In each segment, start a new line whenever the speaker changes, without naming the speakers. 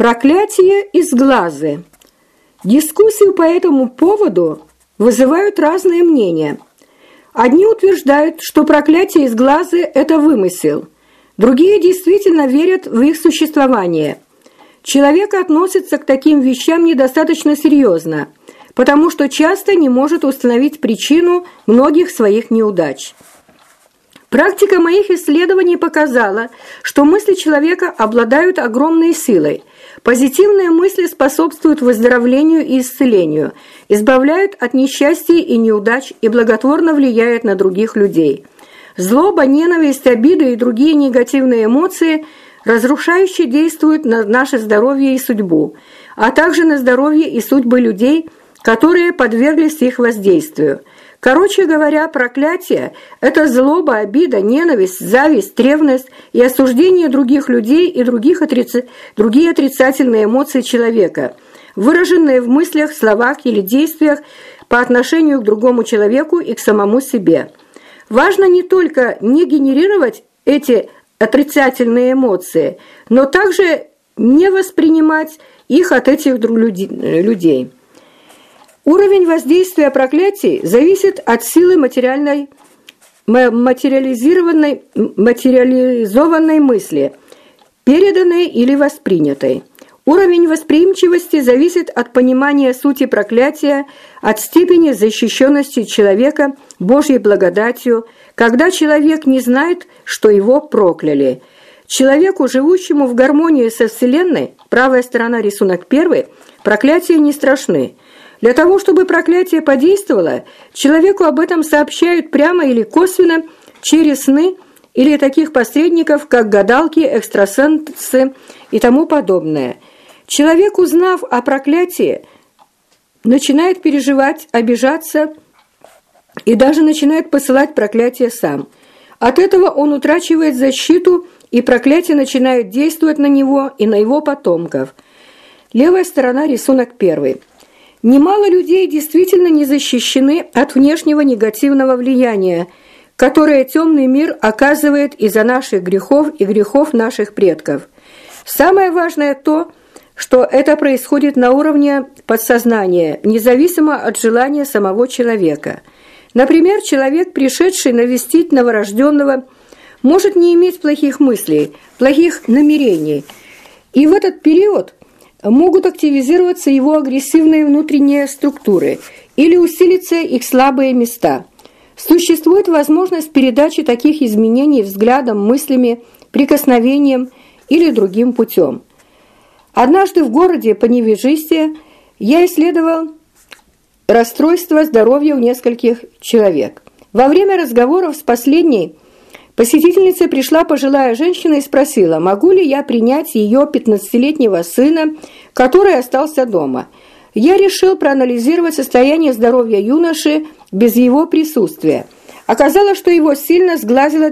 Проклятие из глаза. Дискуссию по этому поводу вызывают разные мнения. Одни утверждают, что проклятие из глаза – это вымысел. Другие действительно верят в их существование. Человек относится к таким вещам недостаточно серьезно, потому что часто не может установить причину многих своих неудач. Практика моих исследований показала, что мысли человека обладают огромной силой. Позитивные мысли способствуют выздоровлению и исцелению, избавляют от несчастий и неудач и благотворно влияют на других людей. Злоба, ненависть, обида и другие негативные эмоции разрушающе действуют на наше здоровье и судьбу, а также на здоровье и судьбы людей, которые подверглись их воздействию. Короче говоря, проклятие – это злоба, обида, ненависть, зависть, ревность и осуждение других людей и другие отрицательные эмоции человека, выраженные в мыслях, словах или действиях по отношению к другому человеку и к самому себе. Важно не только не генерировать эти отрицательные эмоции, но также не воспринимать их от этих людей. Уровень воздействия проклятий зависит от силы материализованной мысли, переданной или воспринятой. Уровень восприимчивости зависит от понимания сути проклятия, от степени защищенности человека Божьей благодатью, когда человек не знает, что его прокляли. Человеку, живущему в гармонии со Вселенной, правая сторона, рисунок 1, проклятия не страшны. Для того, чтобы проклятие подействовало, человеку об этом сообщают прямо или косвенно через сны или таких посредников, как гадалки, экстрасенсы и тому подобное. Человек, узнав о проклятии, начинает переживать, обижаться и даже начинает посылать проклятие сам. От этого он утрачивает защиту, и проклятие начинает действовать на него и на его потомков. Левая сторона, рисунок 1. Немало людей действительно не защищены от внешнего негативного влияния, которое темный мир оказывает из-за наших грехов и грехов наших предков. Самое важное то, что это происходит на уровне подсознания, независимо от желания самого человека. Например, человек, пришедший навестить новорожденного, может не иметь плохих мыслей, плохих намерений, и в этот период могут активизироваться его агрессивные внутренние структуры или усилиться их слабые места. Существует возможность передачи таких изменений взглядом, мыслями, прикосновением или другим путем. Однажды в городе Поневежистье я исследовал расстройство здоровья у нескольких человек. Во время разговоров с последней посетительницей пришла пожилая женщина и спросила, могу ли я принять ее 15-летнего сына, который остался дома. Я решил проанализировать состояние здоровья юноши без его присутствия. Оказалось, что его сильно сглазила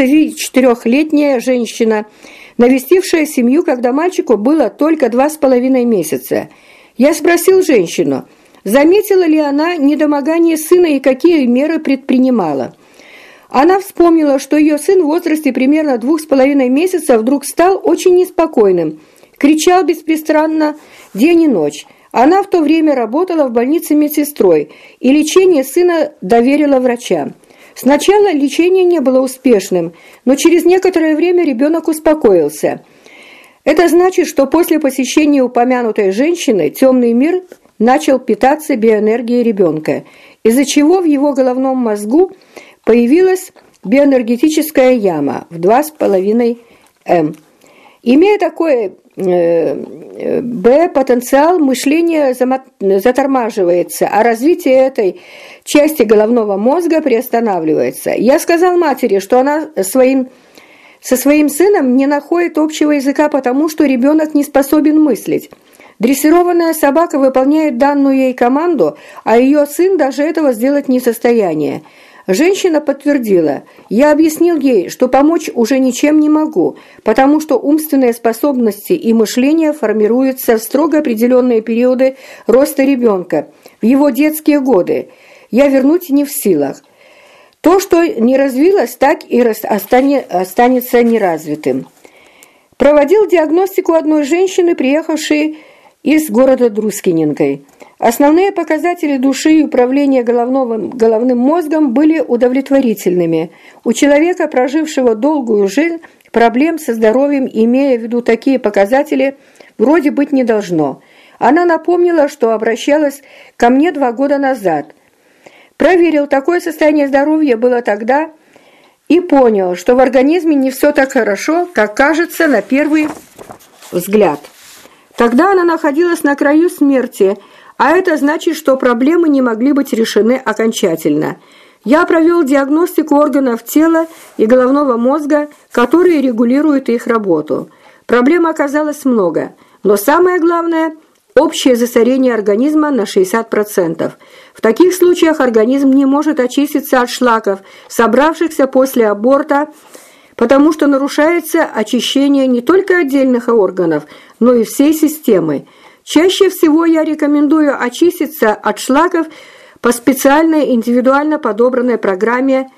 34-летняя женщина, навестившая семью, когда мальчику было только 2,5 месяца. Я спросил женщину, заметила ли она недомогание сына и какие меры предпринимала. Она вспомнила, что ее сын в возрасте примерно 2,5 месяца вдруг стал очень неспокойным, кричал беспрестанно день и ночь. Она в то время работала в больнице медсестрой, и лечение сына доверила врачам. Сначала лечение не было успешным, но через некоторое время ребенок успокоился. Это значит, что после посещения упомянутой женщины темный мир начал питаться биоэнергией ребенка, из-за чего в его головном мозгу появилась биоэнергетическая яма в 2,5 М. Имея такой потенциал, мышление затормаживается, а развитие этой части головного мозга приостанавливается. Я сказал матери, что она со своим сыном не находит общего языка, потому что ребенок не способен мыслить. Дрессированная собака выполняет данную ей команду, а ее сын даже этого сделать не в состоянии. Женщина подтвердила, я объяснил ей, что помочь уже ничем не могу, потому что умственные способности и мышление формируются в строго определенные периоды роста ребенка, в его детские годы. Я вернуть не в силах. То, что не развилось, так и останется неразвитым. проводил диагностику одной женщины, приехавшей из города Друскиненкой. Основные показатели души и управления головным мозгом были удовлетворительными. У человека, прожившего долгую жизнь, проблем со здоровьем, имея в виду такие показатели, вроде быть не должно. Она напомнила, что обращалась ко мне 2 года назад. Проверил, такое состояние здоровья было тогда, и понял, что в организме не все так хорошо, как кажется на первый взгляд. Тогда она находилась на краю смерти, а это значит, что проблемы не могли быть решены окончательно. Я провел диагностику органов тела и головного мозга, которые регулируют их работу. Проблем оказалось много, но самое главное – общее засорение организма на 60%. В таких случаях организм не может очиститься от шлаков, собравшихся после аборта, потому что нарушается очищение не только отдельных органов, но и всей системы. Чаще всего я рекомендую очиститься от шлаков по специальной индивидуально подобранной программе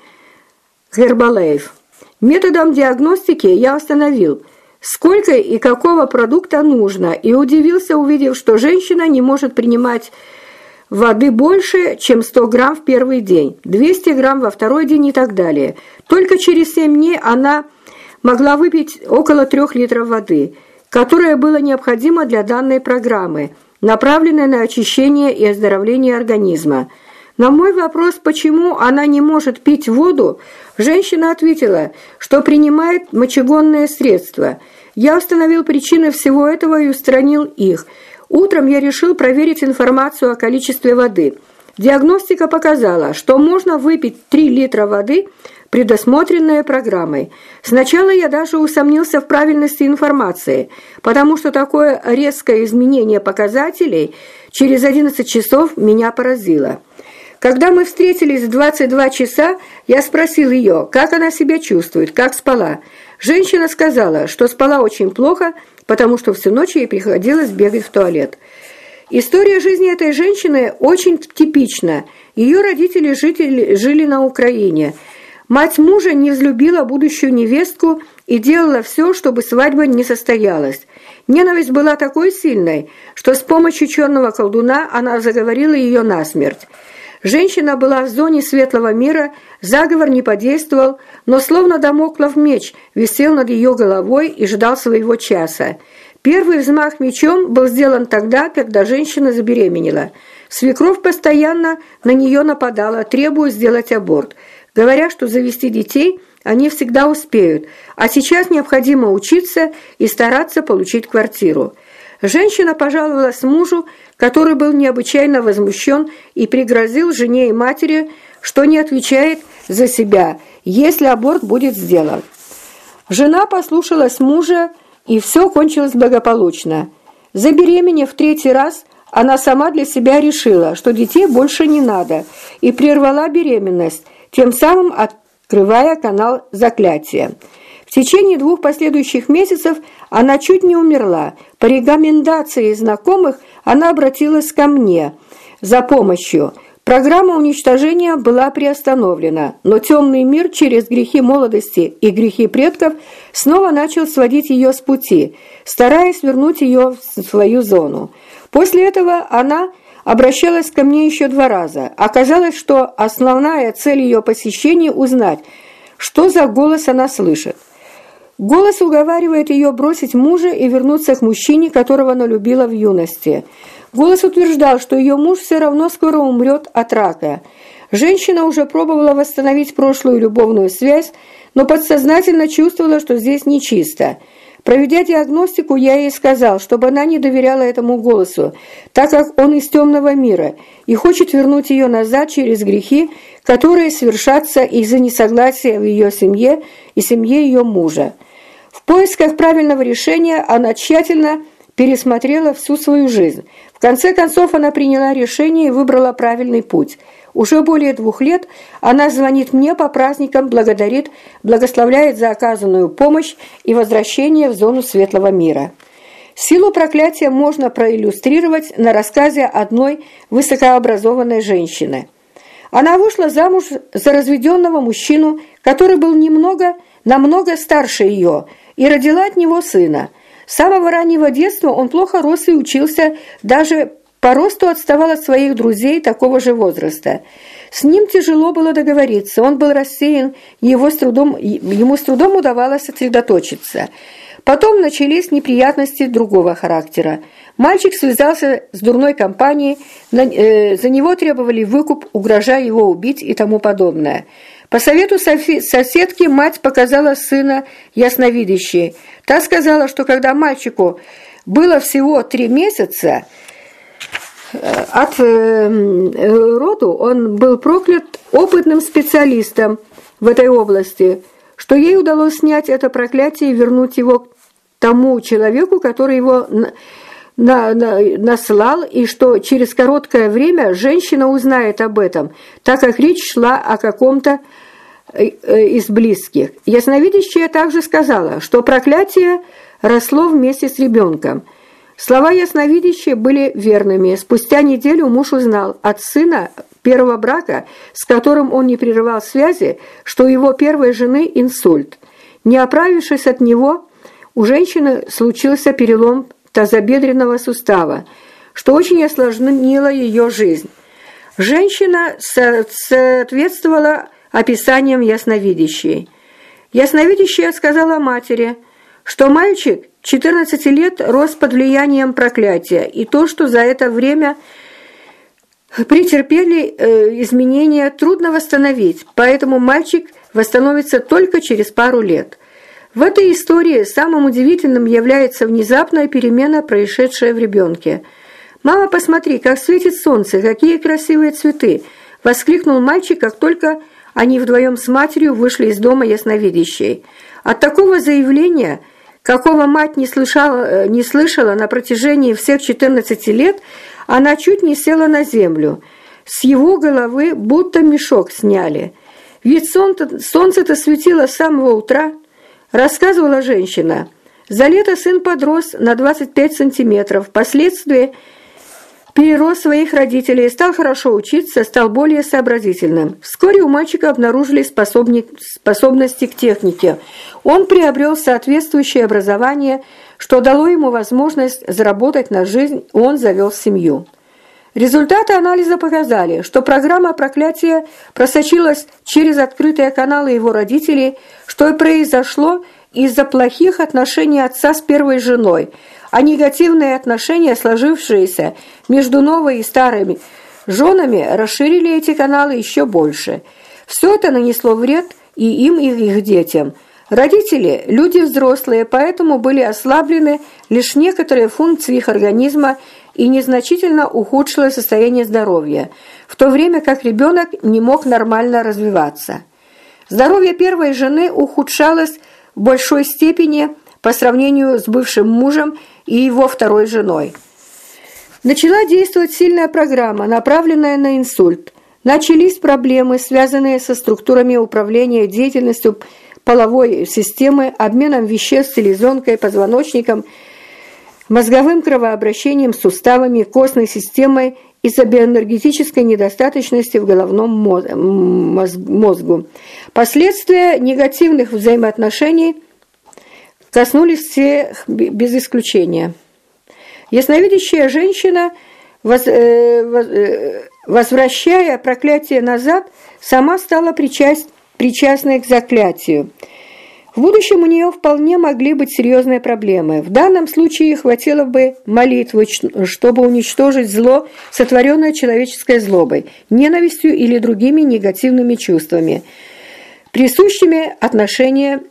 Herbalife. Методом диагностики я установил, сколько и какого продукта нужно, и удивился, увидев, что женщина не может принимать воды больше, чем 100 грамм в первый день, 200 грамм во второй день и так далее. Только через 7 дней она могла выпить около 3 литров воды, которое было необходимо для данной программы, направленной на очищение и оздоровление организма. На мой вопрос, почему она не может пить воду, женщина ответила, что принимает мочегонные средства. Я установил причины всего этого и устранил их. Утром я решил проверить информацию о количестве воды. Диагностика показала, что можно выпить 3 литра воды, предусмотренные программой. Сначала я даже усомнился в правильности информации, потому что такое резкое изменение показателей через 11 часов меня поразило. Когда мы встретились в 22 часа, я спросил ее, как она себя чувствует, как спала. Женщина сказала, что спала очень плохо, потому что всю ночь ей приходилось бегать в туалет. История жизни этой женщины очень типична. Ее родители жили на Украине. Мать мужа не взлюбила будущую невестку и делала все, чтобы свадьба не состоялась. Ненависть была такой сильной, что с помощью черного колдуна она заговорила ее насмерть. Женщина была в зоне светлого мира, заговор не подействовал, но словно дамоклов меч висел над ее головой и ждал своего часа. Первый взмах мечом был сделан тогда, когда женщина забеременела. Свекровь постоянно на нее нападала, требуя сделать аборт, говоря, что завести детей они всегда успеют, а сейчас необходимо учиться и стараться получить квартиру. Женщина пожаловалась мужу, который был необычайно возмущен и пригрозил жене и матери, что не отвечает за себя, если аборт будет сделан. Жена послушалась мужа, и все кончилось благополучно. Забеременев в 3-й раз, она сама для себя решила, что детей больше не надо, и прервала беременность, тем самым открывая канал заклятия. В течение 2 последующих месяцев она чуть не умерла. По рекомендации знакомых она обратилась ко мне за помощью. Программа уничтожения была приостановлена, но темный мир через грехи молодости и грехи предков снова начал сводить ее с пути, стараясь вернуть ее в свою зону. После этого она обращалась ко мне еще 2 раза. Оказалось, что основная цель ее посещения – узнать, что за голос она слышит. Голос уговаривает ее бросить мужа и вернуться к мужчине, которого она любила в юности. Голос утверждал, что ее муж все равно скоро умрет от рака. Женщина уже пробовала восстановить прошлую любовную связь, но подсознательно чувствовала, что здесь нечисто. Проведя диагностику, я ей сказал, чтобы она не доверяла этому голосу, так как он из темного мира и хочет вернуть ее назад через грехи, которые совершатся из-за несогласия в ее семье и семье ее мужа. В поисках правильного решения она тщательно пересмотрела всю свою жизнь. В конце концов она приняла решение и выбрала правильный путь. Уже более 2 лет она звонит мне по праздникам, благодарит, благословляет за оказанную помощь и возвращение в зону светлого мира. Силу проклятия можно проиллюстрировать на рассказе одной высокообразованной женщины. Она вышла замуж за разведенного мужчину, который был намного старше ее. и родила от него сына. С самого раннего детства он плохо рос и учился, даже по росту отставал от своих друзей такого же возраста. С ним тяжело было договориться, он был рассеян, ему с трудом удавалось сосредоточиться. Потом начались неприятности другого характера. Мальчик связался с дурной компанией, за него требовали выкуп, угрожая его убить и тому подобное. По совету соседки мать показала сына ясновидящей. Та сказала, что когда мальчику было всего 3 месяца, от роду он был проклят опытным специалистом в этой области, что ей удалось снять это проклятие и вернуть его к тому человеку, который его наслал, и что через короткое время женщина узнает об этом, так как речь шла о каком-то из близких. Ясновидящая также сказала, что проклятие росло вместе с ребенком. Слова ясновидящей были верными. Спустя неделю муж узнал от сына первого брака, с которым он не прерывал связи, что у его первой жены инсульт. Не оправившись от него, у женщины случился перелом тазобедренного сустава, что очень осложнило ее жизнь. Женщина соответствовала описаниям ясновидящей. Ясновидящая сказала матери, что мальчик 14 лет рос под влиянием проклятия, и то, что за это время претерпели изменения, трудно восстановить, поэтому мальчик восстановится только через пару лет. В этой истории самым удивительным является внезапная перемена, происшедшая в ребенке. «Мама, посмотри, как светит солнце, какие красивые цветы!» – воскликнул мальчик, как только они вдвоем с матерью вышли из дома ясновидящей. От такого заявления, какого мать не слышала на протяжении всех 14 лет, она чуть не села на землю. С его головы будто мешок сняли. «Ведь солнце-то светило с самого утра», – рассказывала женщина. За лето сын подрос на 25 сантиметров, впоследствии перерос своих родителей, стал хорошо учиться, стал более сообразительным. Вскоре у мальчика обнаружили способности к технике. Он приобрел соответствующее образование, что дало ему возможность заработать на жизнь, он завел семью. Результаты анализа показали, что программа проклятия просочилась через открытые каналы его родителей, что и произошло из-за плохих отношений отца с первой женой, а негативные отношения, сложившиеся между новой и старыми женами, расширили эти каналы еще больше. Все это нанесло вред и им, и их детям. Родители – люди взрослые, поэтому были ослаблены лишь некоторые функции их организма и незначительно ухудшило состояние здоровья, в то время как ребенок не мог нормально развиваться. Здоровье первой жены ухудшалось в большой степени по сравнению с бывшим мужем и его второй женой. Начала действовать сильная программа, направленная на инсульт. Начались проблемы, связанные со структурами управления деятельностью половой системы, обменом веществ, селезенкой, позвоночником, мозговым кровообращением, суставами, костной системой из-за биоэнергетической недостаточности в головном мозгу. Последствия негативных взаимоотношений коснулись всех без исключения. Ясновидящая женщина, возвращая проклятие назад, сама стала причастной к заклятию. В будущем у нее вполне могли быть серьезные проблемы. В данном случае хватило бы молитвы, чтобы уничтожить зло, сотворенное человеческой злобой, ненавистью или другими негативными чувствами, присущими отношениям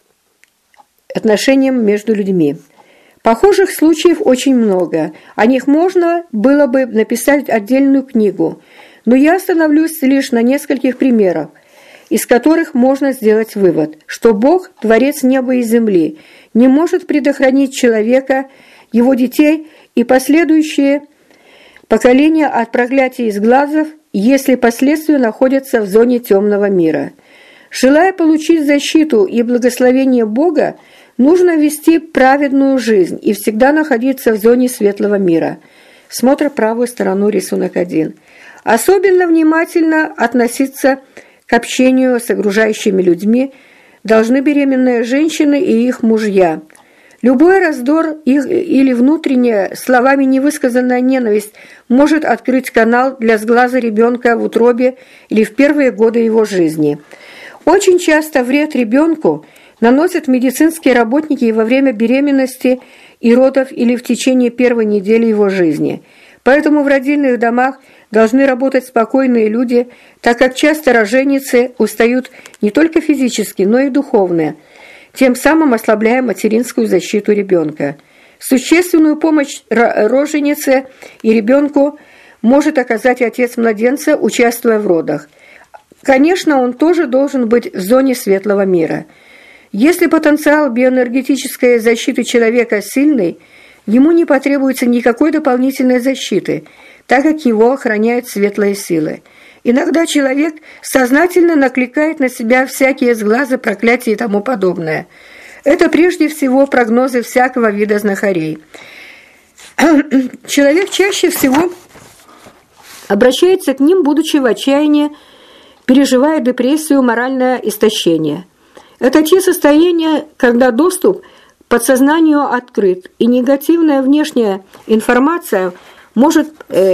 между людьми. Похожих случаев очень много. О них можно было бы написать отдельную книгу, но я остановлюсь лишь на нескольких примерах, из которых можно сделать вывод, что Бог, Творец неба и земли, не может предохранить человека, его детей и последующие поколения от проклятий из глазов, если последствия находятся в зоне темного мира. Желая получить защиту и благословение Бога, нужно вести праведную жизнь и всегда находиться в зоне светлого мира. Смотрим правую сторону, рисунок 1. Особенно внимательно относиться к общению с окружающими людьми, должны беременные женщины и их мужья. Любой раздор или внутренняя, словами невысказанная ненависть может открыть канал для сглаза ребенка в утробе или в первые годы его жизни. Очень часто вред ребенку наносят медицинские работники и во время беременности и родов или в течение первой недели его жизни. Поэтому в родильных домах должны работать спокойные люди, так как часто роженицы устают не только физически, но и духовно, тем самым ослабляя материнскую защиту ребенка. Существенную помощь роженице и ребенку может оказать отец младенца, участвуя в родах. Конечно, он тоже должен быть в зоне светлого мира. Если потенциал биоэнергетической защиты человека сильный, ему не потребуется никакой дополнительной защиты, так как его охраняют светлые силы. Иногда человек сознательно накликает на себя всякие сглазы, проклятия и тому подобное. Это прежде всего прогнозы всякого вида знахарей. Человек чаще всего обращается к ним, будучи в отчаянии, переживая депрессию, моральное истощение. Это те состояния, когда доступ к подсознанию открыт, и негативная внешняя информация может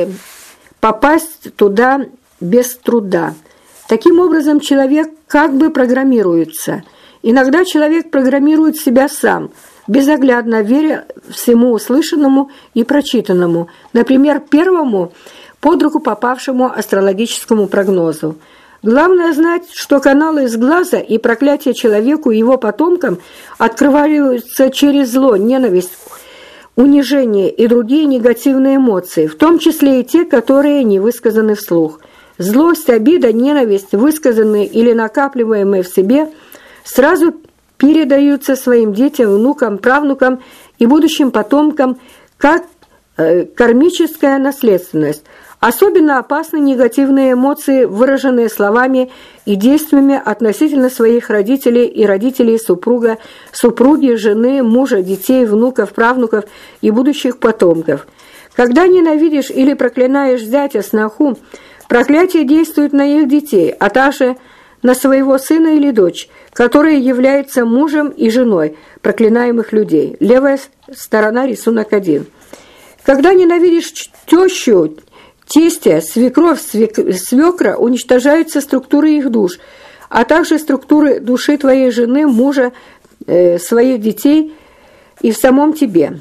попасть туда без труда. Таким образом, человек как бы программируется. Иногда человек программирует себя сам, безоглядно веря всему услышанному и прочитанному, например, первому под руку попавшему астрологическому прогнозу. Главное знать, что каналы сглаза и проклятия человеку и его потомкам открываются через зло, ненависть, унижение и другие негативные эмоции, в том числе и те, которые не высказаны вслух. Злость, обида, ненависть, высказанные или накапливаемые в себе, сразу передаются своим детям, внукам, правнукам и будущим потомкам как кармическая наследственность. Особенно опасны негативные эмоции, выраженные словами и действиями относительно своих родителей и родителей супруга, супруги, жены, мужа, детей, внуков, правнуков и будущих потомков. Когда ненавидишь или проклинаешь зятя, сноху, проклятие действует на их детей, а также на своего сына или дочь, которые являются мужем и женой проклинаемых людей. Левая сторона, рисунок 1. Когда ненавидишь тещу, тестя, свекровь, свекра, уничтожаются структуры их душ, а также структуры души твоей жены, мужа, своих детей и в самом тебе.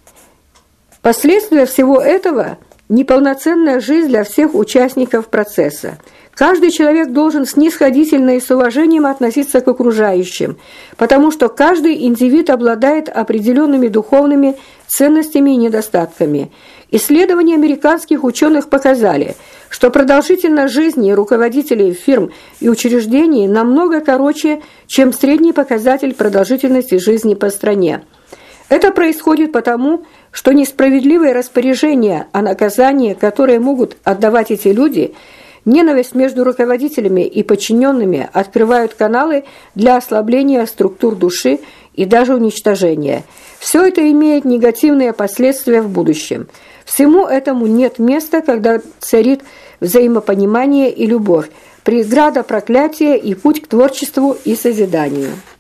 Последствия всего этого – неполноценная жизнь для всех участников процесса. Каждый человек должен снисходительно и с уважением относиться к окружающим, потому что каждый индивид обладает определенными духовными ценностями и недостатками. Исследования американских ученых показали, что продолжительность жизни руководителей фирм и учреждений намного короче, чем средний показатель продолжительности жизни по стране. Это происходит потому, что несправедливые распоряжения о наказании, которые могут отдавать эти люди, ненависть между руководителями и подчиненными открывают каналы для ослабления структур души и даже уничтожения. Все это имеет негативные последствия в будущем. Всему этому нет места, когда царит взаимопонимание и любовь, преграда проклятия и путь к творчеству и созиданию.